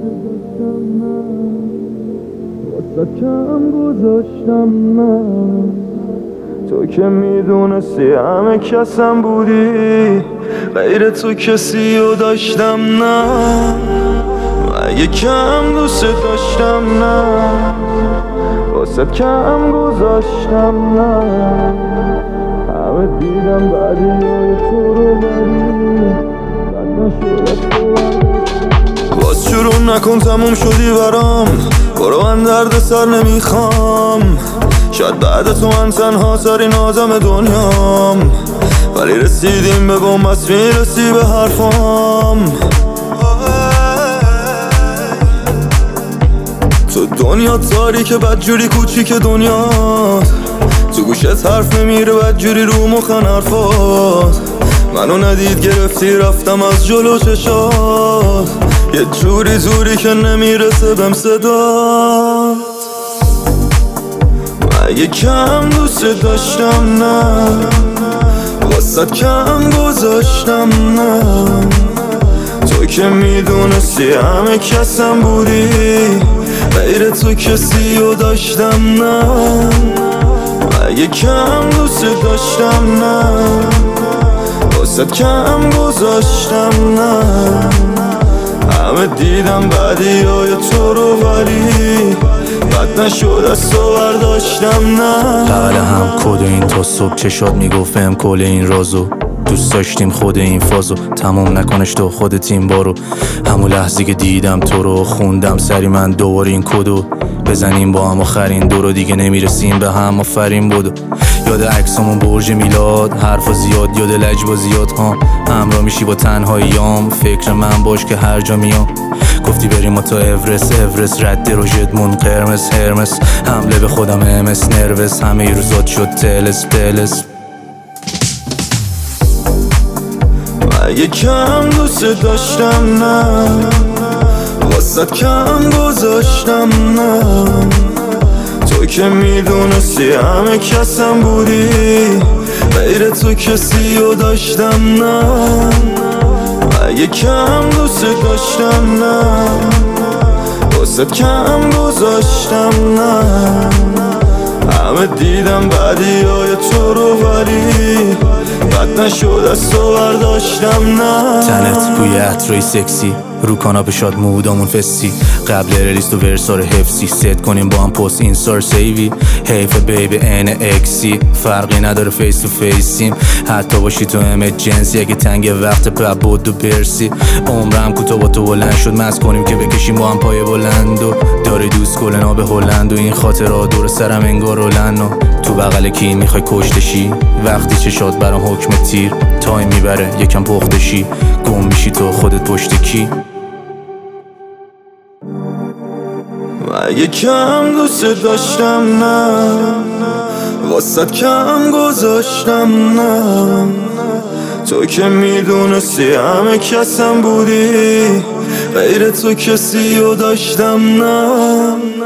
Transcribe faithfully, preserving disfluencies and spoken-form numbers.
واسه کم گذاشتم نه، تو که میدونستی همه کسم بودی، غیر تو کسی رو داشتم نه. مگه کم دوست داشتم نه، واسه کم گذاشتم نه. همه دیدم بعدی های تو رو بری، بد نشد باز شروع نکن، تموم شدی برام، برو من درد سر نمیخوام. شاید بعد تو من تنها ترین آدم دنیام، ولی رسیدیم به بومبست، میرسی به حرفام. تو دنیا تاریکه بدجوری کوچیک دنیا، تو گوشت حرف نمیره بدجوری رو مخن حرفات. منو ندید گرفتی رفتم از جلو چشات، یه جوری زوری که نمیرسه بهم صدات. مگه کم دوست داشتم نه، واسه کم گذاشتم نه. تو که میدونستی همه کسم بودی، غیر تو کسی رو داشتم نه. مگه کم دوست داشتم نه، واسه کم گذاشتم نه. همه دیدم بعدی های تو رو، ولی بد نشد از تو برداشتم نه. بغل هم کد این تا صبح چشات میگفت بهم کل این رازو، دوست داشتیم خود این فازو تموم نکنش تو خودت این بارو. همون لحظه که دیدم تو رو خوندم سری من دوباره این کدو، بزنیم با هم آخرین دورو دیگه نمیرسیم به هم آفرین بودو. یاد عکسامون برج میلاد، حرفا زیاد یاد لجبازیات ها، همراه میشی با تنهاییام، فکر من باش که هر جا میام. گفتی بریم ما تا اورست، اورست رد روژتمون قرمز هرمس، حمله به خودم امس نروس، همه روزات شد تلس پلس. مگه کم دوست داشتم نه، واسه کم گذاشتم نه. تو که میدونستی همه کسم بودی، غیر تو کسی رو داشتم نه. مگه کم دوست داشتم نه، واسه کم گذاشتم نه. همه دیدم بعدی های تو رو، ولی بد نشد از تو برداشتم نه. تنت بوی عطرای سکسی، رو کاناپه شاد مودامون فستی، قبل ریلیست و ورسار حفظی، ست کنیم با هم پست اینستار سیوی. حیف بیبی این اکسی، فرقی نداره فیس تو فیسیم، حتی باشی تو امرجنسی. اگه تنگ وقت پا بود و برسی، عمرم کوتاه با تو بلند شد، مست کنیم که بکشیم با هم پای بلند. و داری دوست کلنا به هلند، و این خاطرها دور سرم انگار رولن. و تو بغل کی میخوای کشتشی، وقتی چشات برام حکم تیر، تایم میبره یکم پختشی، گم میشی تو خودت پشت کی. مگه کم دوست داشتم نه، واسه کم گذاشتم نه. تو که میدونستی همه کسم بودی، غیر تو کسی رو داشتم نه.